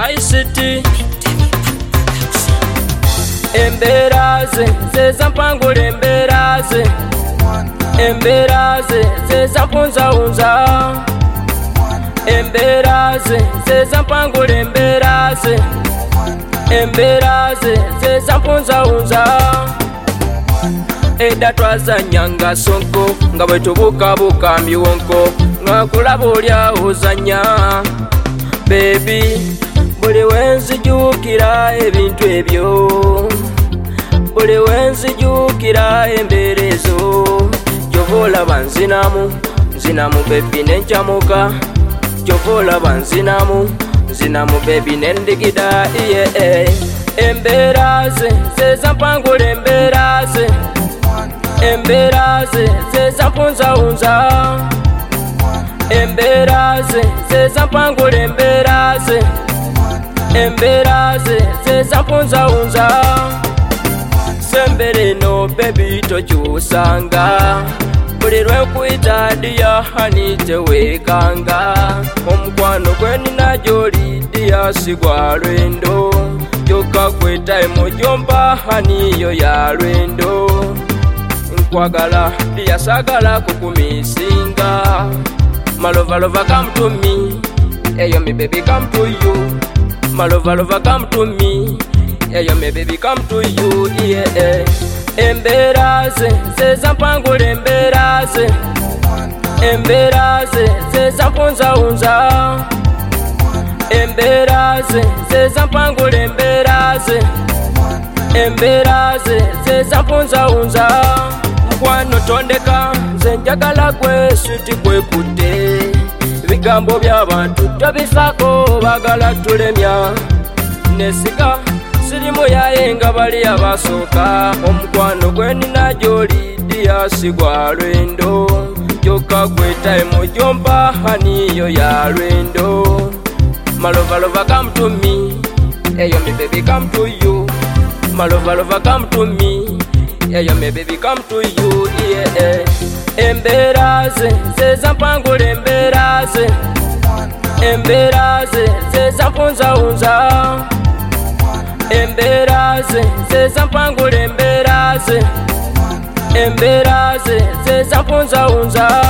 ICT Emberaze zeza mpangula emberaze Emberaze zeza mpunza unza Emberaze zeza mpangula emberaze Emberaze zeza mpunza unza Eda twazanyanga sonko nga bwe tubukabuka miwonko nga kulaba olya ozanya baby buli wenzijukira ebintu ebyo buli wenzijukira embeera ezo gyova olaba nzinamu baby nencamuka gyova olaba nzinamu baby nendigida emberaze zeza mpangula emberaze Emberaze zeza mpunza unza Emberaze zeza mpangula emberaze Emberaze zeza mpunza unza Sembere no baby tokyusanga buli lwenkuyita diya hani tewekanga omukwano gwe nina gy'oli diya si gwa lwendo kyokka gwe time gyompa hani yo ya lwendo nkwagala diya sagala kukumisinga Malova come to me eyo me baby come to you Malova come to me eyo me baby come to you yeah. Emberaze zeza mpangula emberaze Emberaze zeza mpunza unza Emberaze zeza mpangula emberaze Emberaze zeza mpunza unza Mkwano tondeka nze njagala gwe switi kwekutte Bigambo by'abantu tobifako bagala tulemya Nesiga sirimu yaye nga bali abasooka omukwano gwe nina gy'oli diya si gwa lwendo kyokka gwe time gyompa hani yo ya lwendo Malova come to me eyo me baby come to you Malova come to me eyo me baby come to you yeah. Emberaze zeza mpangula emberaze Emberaze zeza mpunza unza Emberaze zeza mpangula emberaze Emberaze zeza mpunza unza